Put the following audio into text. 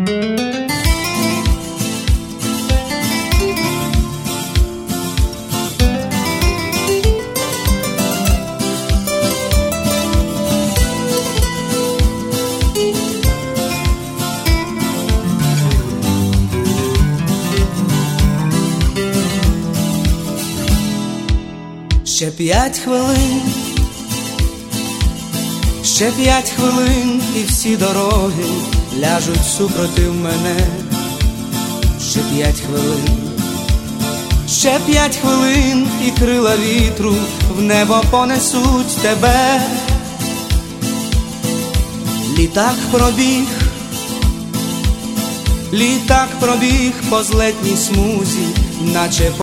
Ще 5 хвилин, ще 5 хвилин, і всі дороги ляжуть супротив мене. Ще 5 хвилин, ще 5 хвилин, і крила вітру в небо понесуть тебе. Літак пробіг по злетній смузі, наче